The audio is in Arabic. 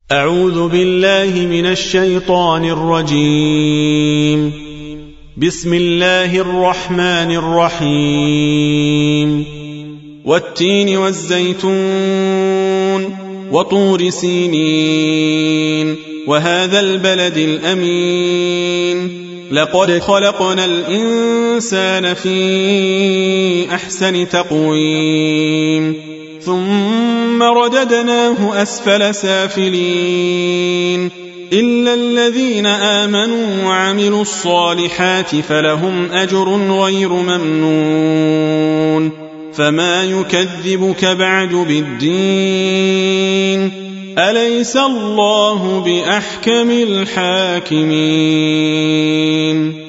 أعوذ بالله من الشيطان الرجيم. بسم الله الرحمن الرحيم. والتين والزيتون وطور سينين وهذا البلد الأمين لقد خلقنا الإنسان في أحسن تقويم ثم رددناه أسفل سافلين إلا الذين آمنوا وعملوا الصالحات فلهم أجر غير ممنون فما يكذبك بعد بالدين أليس الله بأحكم الحاكمين.